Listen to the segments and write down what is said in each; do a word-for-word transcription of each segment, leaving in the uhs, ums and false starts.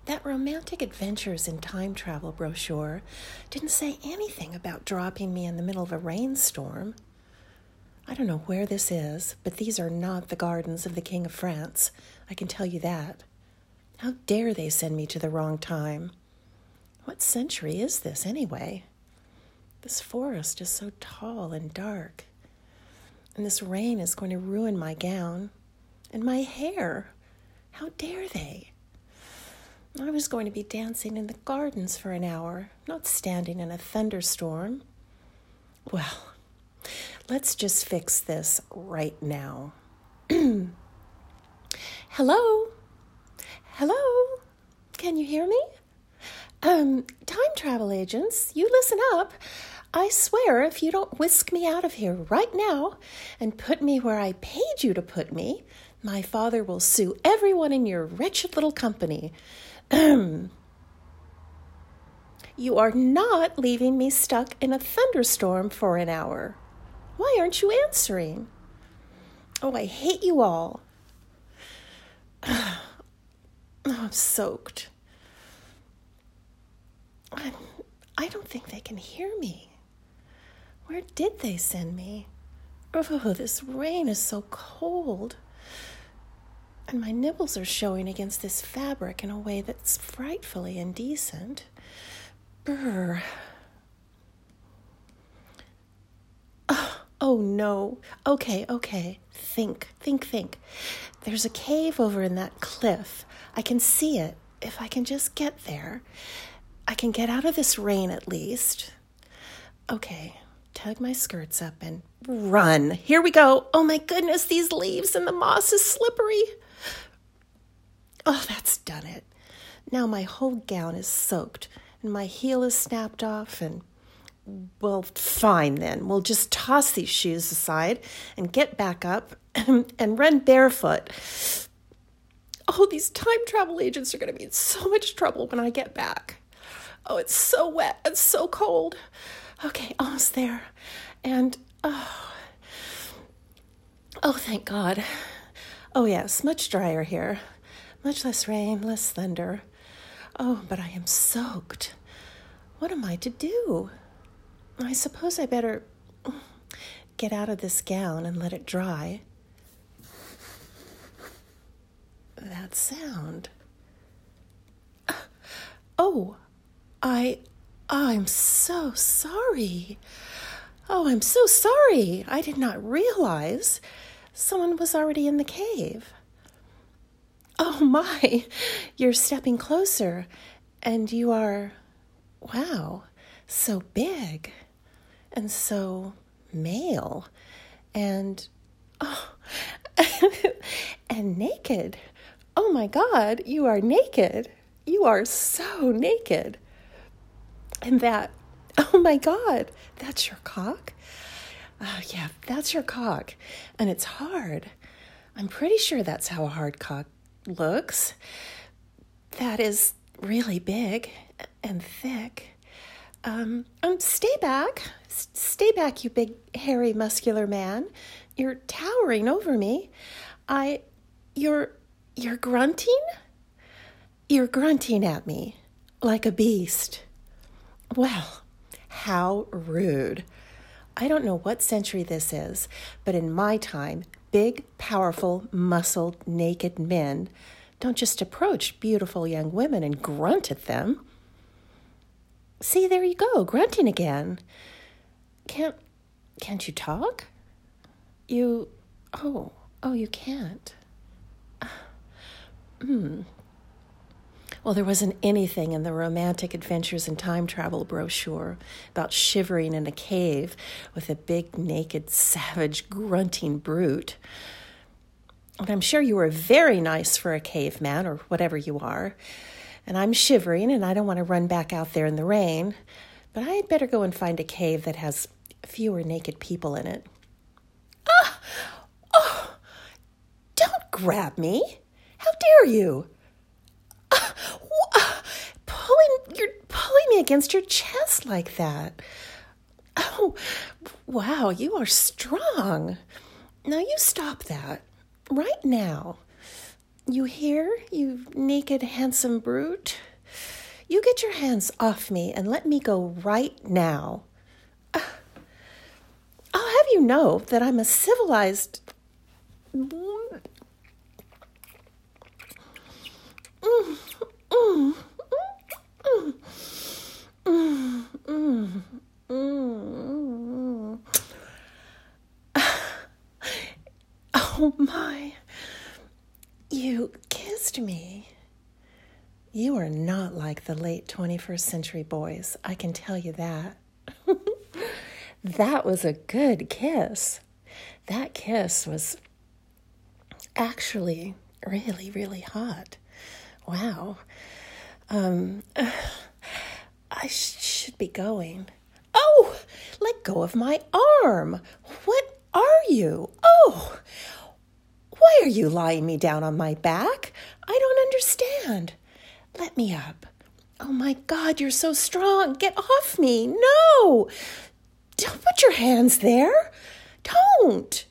That Romantic Adventures in Time Travel brochure didn't say anything about dropping me in the middle of a rainstorm. I don't know where this is, but these are not the gardens of the King of France. I can tell you that. How dare they send me to the wrong time? What century is this, anyway? This forest is so tall and dark. And this rain is going to ruin my gown. And my hair. How dare they? I was going to be dancing in the gardens for an hour, not standing in a thunderstorm. Well, let's just fix this right now. Hello? Hello? Can you hear me? Um, time travel agents, you listen up. I swear if you don't whisk me out of here right now and put me where I paid you to put me, my father will sue everyone in your wretched little company. You are not leaving me stuck in a thunderstorm for an hour. Why aren't you answering? Oh, I hate you all. Oh, I'm soaked. I'm, I don't think they can hear me. Where did they send me? Oh, this rain is so cold. And my nipples are showing against this fabric in a way that's frightfully indecent. Brr. Oh, oh, no. Okay, okay. Think, think, think. There's a cave over in that cliff. I can see it. If I can just get there, I can get out of this rain at least. Okay, tug my skirts up and run. Here we go. Oh my goodness, these leaves and the moss is slippery. Oh, that's done it. Now my whole gown is soaked and my heel is snapped off and, well, fine then. We'll just toss these shoes aside and get back up and, and run barefoot. Oh, these time travel agents are going to be in so much trouble when I get back. Oh, it's so wet and so cold. Okay, almost there. And, oh, oh, thank God. Oh, yes, much drier here. Much less rain, less thunder. Oh, but I am soaked. What am I to do? I suppose I better get out of this gown and let it dry. That sound. Oh, I, I'm so sorry. Oh, I'm so sorry. I did not realize someone was already in the cave. Oh my, you're stepping closer, and you are, wow, so big, and so male, and, oh, and naked. Oh my God, you are naked. You are so naked. And that, oh my God, that's your cock? Uh, yeah, that's your cock, and it's hard. I'm pretty sure that's how a hard cock looks. That is really big and thick. Um, um, stay back. S- stay back, you big, hairy, muscular man. You're towering over me. I, you're, you're grunting? You're grunting at me like a beast. Well, how rude. I don't know what century this is, but in my time, big, powerful, muscled, naked men don't just approach beautiful young women and grunt at them. See, there you go, grunting again. Can't, can't you talk? You, oh, oh, you can't. Hmm. Well, there wasn't anything in the Romantic Adventures in Time Travel brochure about shivering in a cave with a big, naked, savage, grunting brute. And I'm sure you were very nice for a caveman, or whatever you are. And I'm shivering, and I don't want to run back out there in the rain. But I'd better go and find a cave that has fewer naked people in it. Ah! Oh! Don't grab me! How dare you! Pulling, you're pulling me against your chest like that. Oh, wow, you are strong. Now you stop that right now. You hear, you naked, handsome brute? You get your hands off me and let me go right now. Uh, I'll have you know that I'm a civilized... Mm, mm, mm, mm, mm, mm, mm. Oh my, you kissed me. You are not like the late twenty-first century boys, I can tell you that. That was a good kiss. That kiss was actually really, really hot. Wow. Um, I sh- should be going. Oh, let go of my arm. What are you? Oh, why are you lying me down on my back? I don't understand. Let me up. Oh my God, you're so strong. Get off me. No. Don't put your hands there. Don't.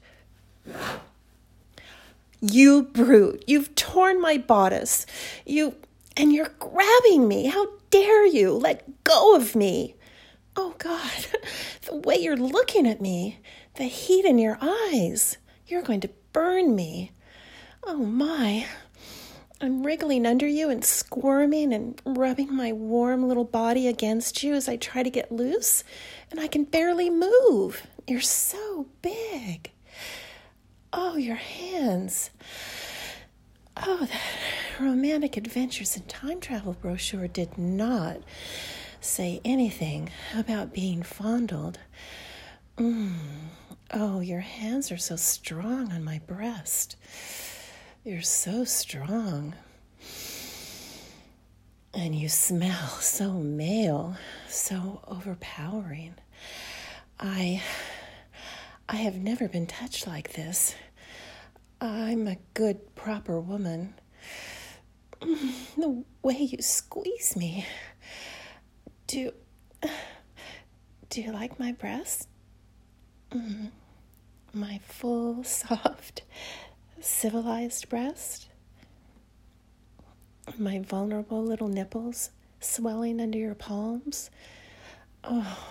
You brute. You've torn my bodice. You, and you're grabbing me. How dare you? Let go of me. Oh God, the way you're looking at me, the heat in your eyes. You're going to burn me. Oh my. I'm wriggling under you and squirming and rubbing my warm little body against you as I try to get loose, and I can barely move. You're so big. Oh, your hands. Oh, that Romantic Adventures in Time Travel brochure did not say anything about being fondled. Mm. Oh, your hands are so strong on my breast. You're so strong. And you smell so male, so overpowering. I I have never been touched like this. I'm a good, proper woman. The way you squeeze me. Do do you like my breasts? Mm, my full, soft, civilized breast? My vulnerable little nipples swelling under your palms? Oh.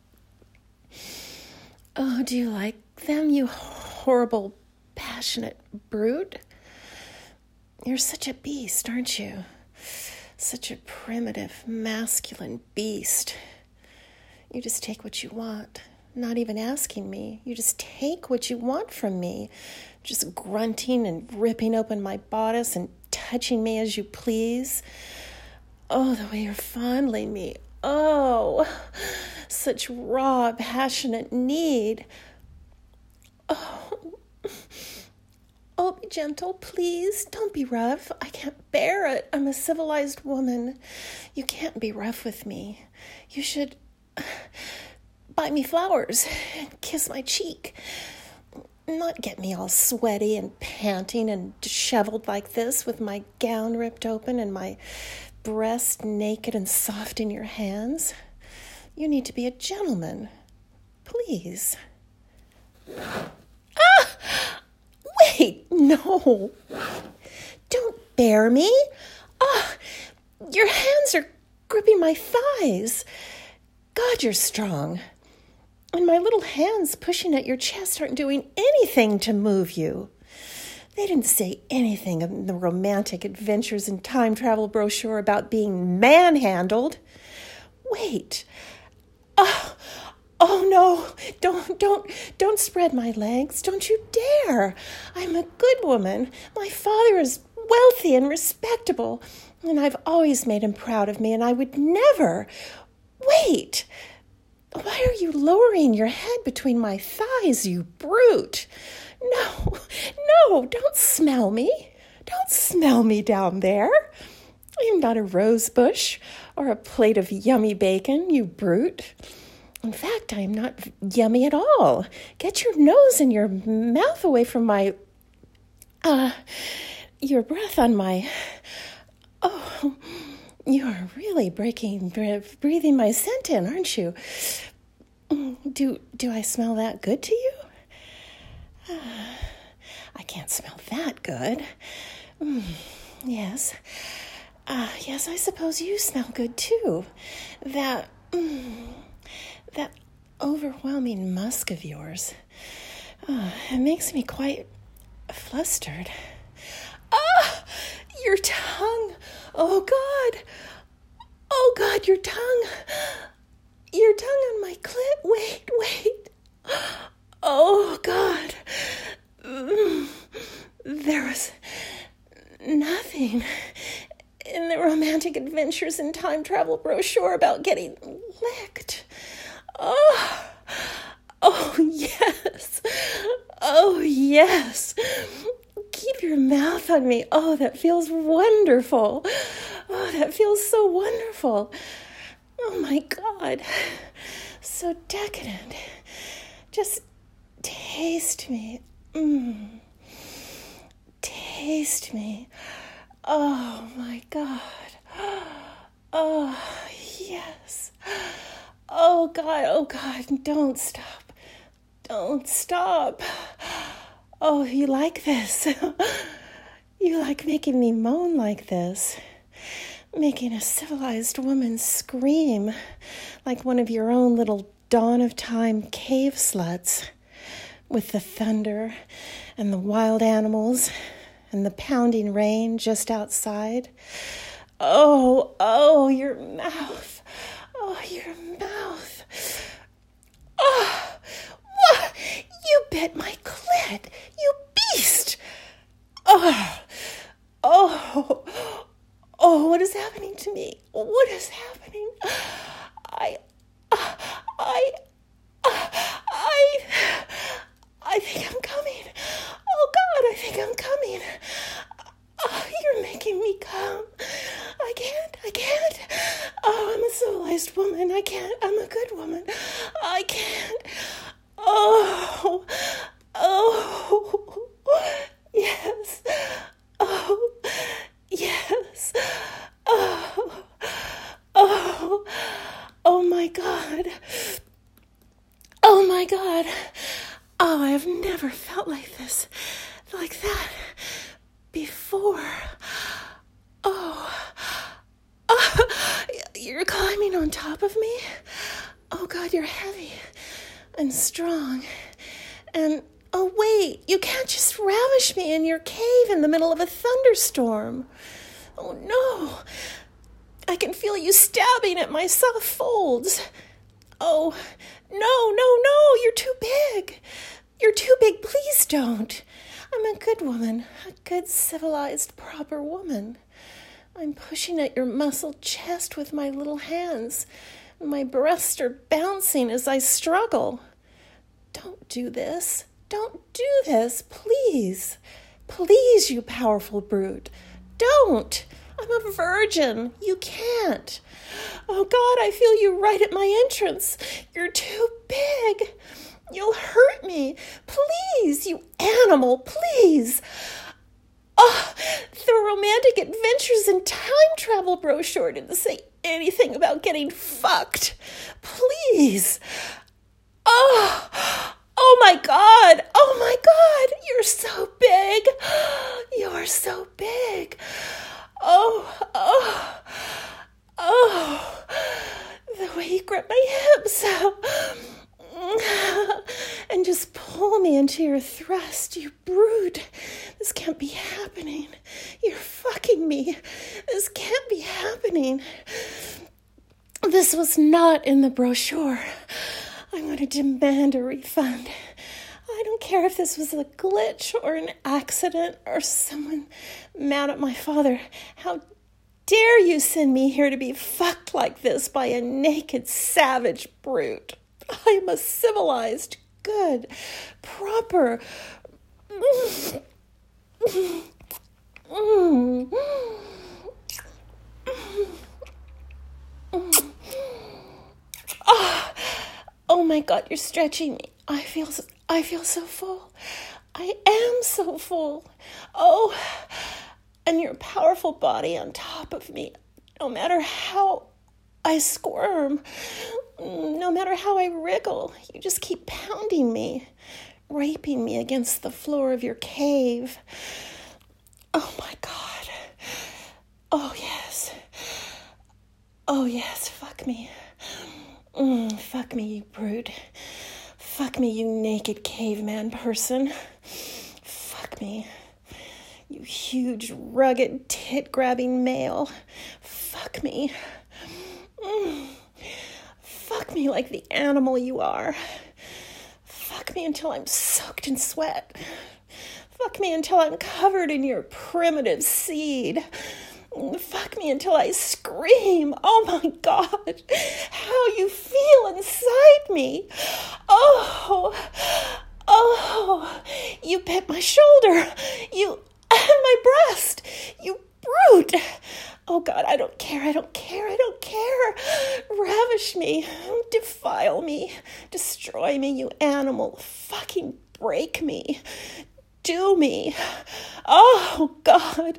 Oh, do you like them, you horrible, passionate brute? You're such a beast, aren't you? Such a primitive, masculine beast. You just take what you want, not even asking me. You just take what you want from me, just grunting and ripping open my bodice and touching me as you please. Oh, the way you're fondling me. Oh, such raw, passionate need. Oh, oh, be gentle, please. Don't be rough. I can't bear it. I'm a civilized woman. You can't be rough with me. You should buy me flowers and kiss my cheek. Not get me all sweaty and panting and disheveled like this with my gown ripped open and my breast naked and soft in your hands. You need to be a gentleman. Please. Ah! Wait, no. Don't bear me. Ah, your hands are gripping my thighs. God, you're strong. And my little hands pushing at your chest aren't doing anything to move you. They didn't say anything in the Romantic Adventures in Time Travel brochure about being manhandled. Wait. Oh, oh no. Don't, don't, don't spread my legs. Don't you dare. I'm a good woman. My father is wealthy and respectable, and I've always made him proud of me, and I would never. Wait. Why are you lowering your head between my thighs, you brute? No, no, don't smell me. Don't smell me down there. I am not a rose bush or a plate of yummy bacon, you brute. In fact, I am not yummy at all. Get your nose and your mouth away from my, uh, your breath on my, oh, you are really breaking, breathing my scent in, aren't you? Do, do I smell that good to you? I can't smell that good. Mm, yes. Uh, yes, I suppose you smell good too. That, mm, that overwhelming musk of yours. Uh, it makes me quite flustered. Ah! Your tongue! Oh, God! Oh, God, your tongue! Your tongue on my clit! Wait, wait! Oh, God! Mm, there was nothing in the romantic adventures in time travel brochure about getting licked. Oh, oh, yes. Oh, yes. Keep your mouth on me. Oh, that feels wonderful. Oh, that feels so wonderful. Oh, my God. So decadent. Just taste me. Mmm. Taste me. Oh, my God. Oh, yes. Oh, God. Oh, God. Don't stop. Don't stop. Oh, you like this. You like making me moan like this. Making a civilized woman scream like one of your own little dawn of time cave sluts. With the thunder and the wild animals and the pounding rain just outside. Oh, oh, your mouth. Oh, your mouth. Oh, what? You bit my clit, you beast. Oh, oh, oh, what is happening to me? What is happening? I, I, I, I think I'm coming. Oh, God, I think I'm coming. Oh, you're making me come. I can't, I can't. Oh, I'm a civilized woman. I can't, I'm a good woman. I can't. Oh, oh, yes. Oh, yes. Oh, oh, oh, my God. Oh, my God. Oh, I have never felt like this, like that, before. Oh, oh, you're climbing on top of me? Oh, God, you're heavy and strong. And, oh, wait, you can't just ravish me in your cave in the middle of a thunderstorm. Oh, no. I can feel you stabbing at my soft folds. Oh, no, no, no, you're too big. You're too big, please don't. I'm a good woman, a good, civilized, proper woman. I'm pushing at your muscled chest with my little hands. My breasts are bouncing as I struggle. Don't do this. Don't do this, please. Please, you powerful brute. Don't. I'm a virgin. You can't. Oh, God, I feel you right at my entrance. You're too big. You'll hurt me. Please, you animal, please. Oh, the romantic adventures in time travel brochure didn't say anything about getting fucked. Please. Oh, oh my God. Oh my God. You're so big. You're so big. Oh, oh, oh. The way you grip my hips. And just pull me into your thrust, you brute. This can't be happening. You're fucking me. This can't be happening. This was not in the brochure. I'm going to demand a refund. I don't care if this was a glitch or an accident or someone mad at my father. How dare you send me here to be fucked like this by a naked, savage brute? I am a civilized, good, proper... Mm. Mm. Mm. Oh, oh my God, you're stretching me. I feel, I feel so full. I am so full. Oh, and your powerful body on top of me. No matter how I squirm, no matter how I wriggle, you just keep pounding me, raping me against the floor of your cave. Oh my God. Oh, yes. Oh, yes, fuck me. Mm, fuck me, you brute. Fuck me, you naked caveman person. Fuck me. You huge, rugged, tit-grabbing male. Fuck me. Mm. Fuck me like the animal you are. Fuck me until I'm soaked in sweat. Fuck me until I'm covered in your primitive seed. Fuck me until I scream. Oh my God, how you feel inside me. Oh, oh, you bit my shoulder. You, my breast. You brute. Oh God, I don't care, I don't care, I don't care. Ravish me, defile me, destroy me, you animal. Fucking break me. Do me. Oh God.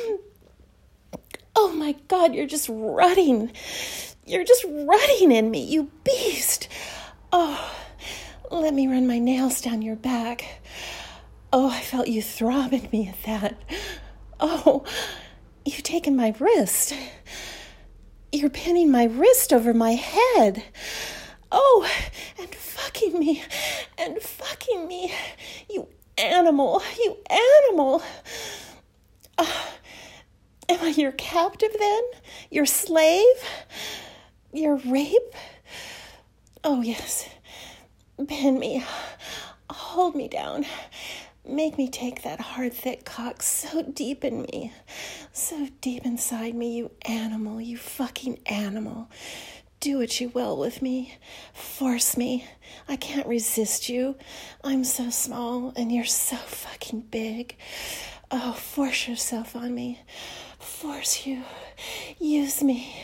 Oh my God, you're just rutting. You're just rutting in me, you beast. Oh, let me run my nails down your back. Oh, I felt you throb at me at that. Oh, you've taken my wrist. You're pinning my wrist over my head. Oh, and fucking me, and fucking me. You animal, you animal. Uh, Am I your captive then? Your slave? Your rape? Oh, yes. Pin me. Hold me down. Make me take that hard, thick cock so deep in me. So deep inside me, you animal, you fucking animal. Do what you will with me. Force me. I can't resist you. I'm so small and you're so fucking big. Oh, force yourself on me. Force you. Use me.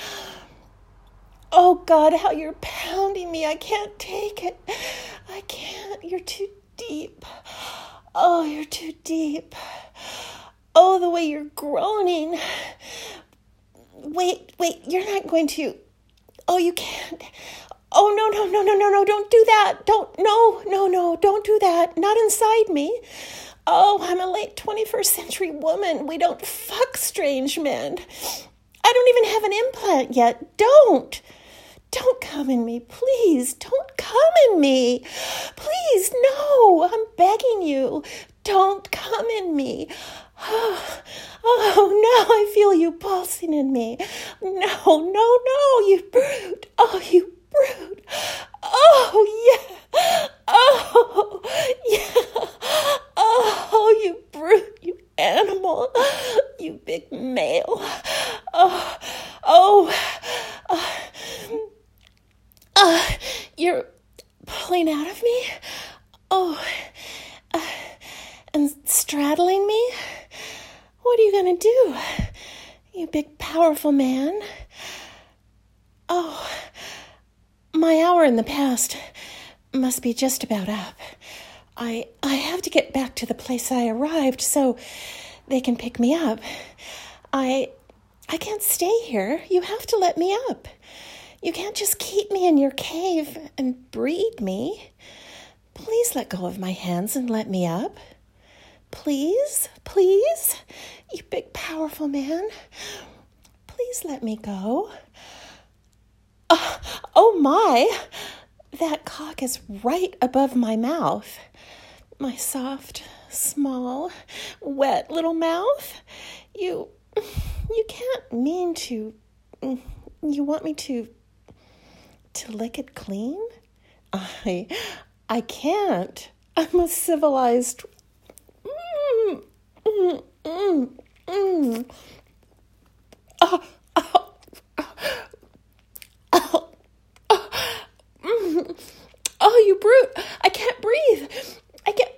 Oh God, how you're pounding me. I can't take it. I can't. You're too deep. Oh, you're too deep. Oh, the way you're groaning. Wait, wait, you're not going to. Oh, you can't. Oh, no, no, no, no, no, no, don't do that. Don't, no, no, no, don't do that. Not inside me. Oh, I'm a late twenty-first century woman. We don't fuck strange men. I don't even have an implant yet. Don't. Don't come in me, please. Don't come in me. Please, no. I'm begging you. Don't come in me. Oh, oh, now I feel you pulsing in me. No, no, no, you brute. Oh, you brute. Oh, yeah. Oh, yeah. Oh, you brute, you animal. You big male. Oh, oh. Uh, uh, you're pulling out of me? Oh, uh, and straddling me? What are you gonna do, you big powerful man? Oh, my hour in the past must be just about up. I I have to get back to the place I arrived so they can pick me up. I I can't stay here. You have to let me up. You can't just keep me in your cave and breed me. Please let go of my hands and let me up. Please, please, you big powerful man. Please let me go. Uh, oh my, that cock is right above my mouth. My soft, small, wet little mouth. You, you can't mean to, you want me to, to lick it clean? I, I can't. I'm a civilized, mm, mm, mm, mm. Oh, oh, oh, oh, mm. Oh, you brute. I can't breathe. I can't.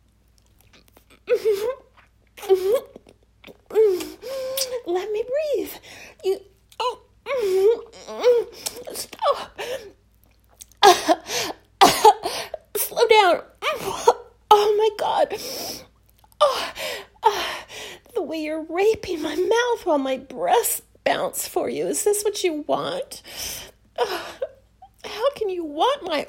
Let me breathe. You. Oh. Stop. Slow down. Oh my God. Oh. The way you're raping my mouth while my breasts bounce for you. Is this what you want? How can you want my...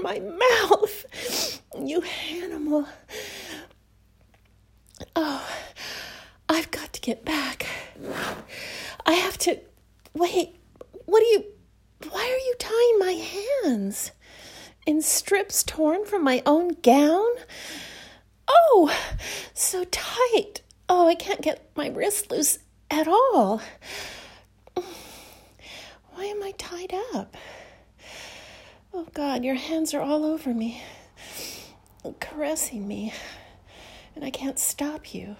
my mouth. You animal. Oh, I've got to get back. I have to... Wait, what are you... Why are you tying my hands? In strips torn from my own gown? Oh, so tight. Oh, I can't get my wrist loose at all. Why am I tied up? Oh, God, your hands are all over me, caressing me, and I can't stop you.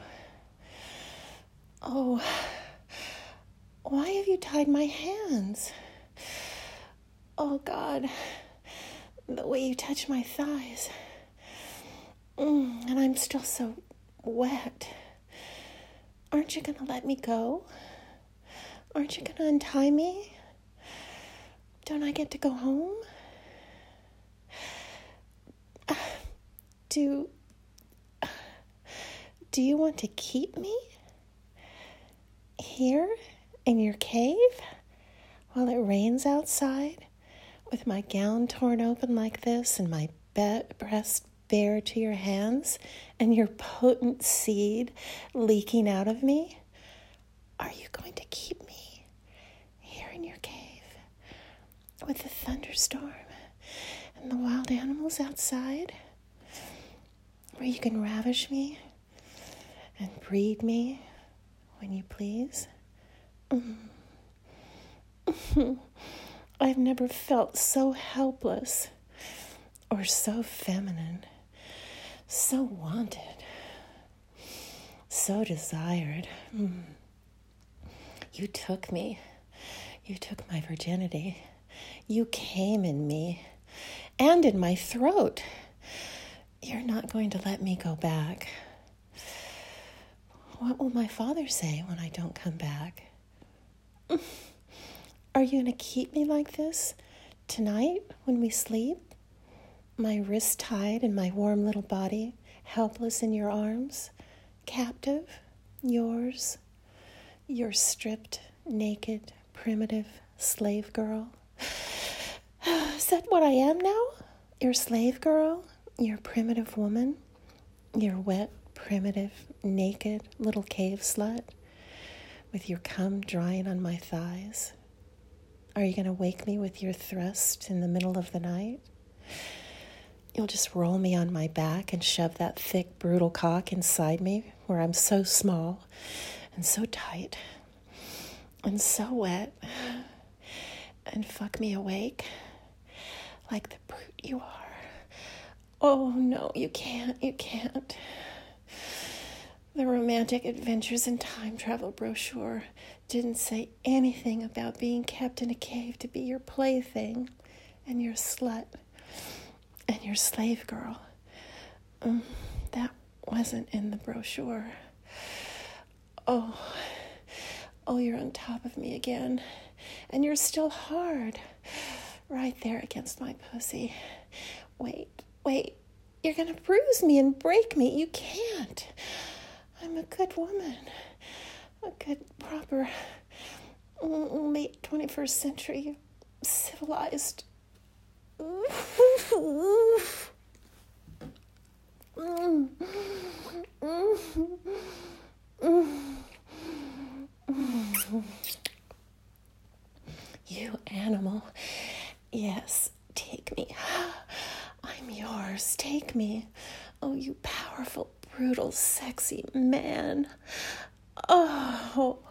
Oh, why have you tied my hands? Oh, God, the way you touch my thighs. Mm, and I'm still so wet. Aren't you going to let me go? Aren't you going to untie me? Don't I get to go home? Uh, do, uh, do you want to keep me here in your cave while it rains outside with my gown torn open like this and my be- breast bare to your hands and your potent seed leaking out of me? Are you going to keep me here in your cave with the thunderstorm and the wild animals outside, where you can ravish me and breed me when you please? Mm. I've never felt so helpless or so feminine, so wanted, so desired. Mm. You took me. You took my virginity. You came in me and in my throat. You're not going to let me go back. What will my father say when I don't come back? Are you going to keep me like this tonight when we sleep? My wrists tied and my warm little body helpless in your arms, captive, yours, your stripped, naked, primitive slave girl. Is that what I am now? Your slave girl? Your primitive woman? Your wet, primitive, naked little cave slut with your cum drying on my thighs? Are you going to wake me with your thrust in the middle of the night? You'll just roll me on my back and shove that thick, brutal cock inside me where I'm so small and so tight and so wet, and fuck me awake like the brute you are. Oh, no, you can't, you can't. The Romantic Adventures in Time Travel brochure didn't say anything about being kept in a cave to be your plaything and your slut and your slave girl. Um, that wasn't in the brochure. Oh, oh, you're on top of me again, and you're still hard, right there against my pussy. Wait, wait, you're gonna bruise me and break me. You can't. I'm a good woman, a good, proper, late twenty-first century, civilized. You animal. Yes, take me. I'm yours. Take me. Oh, you powerful, brutal, sexy man. Oh.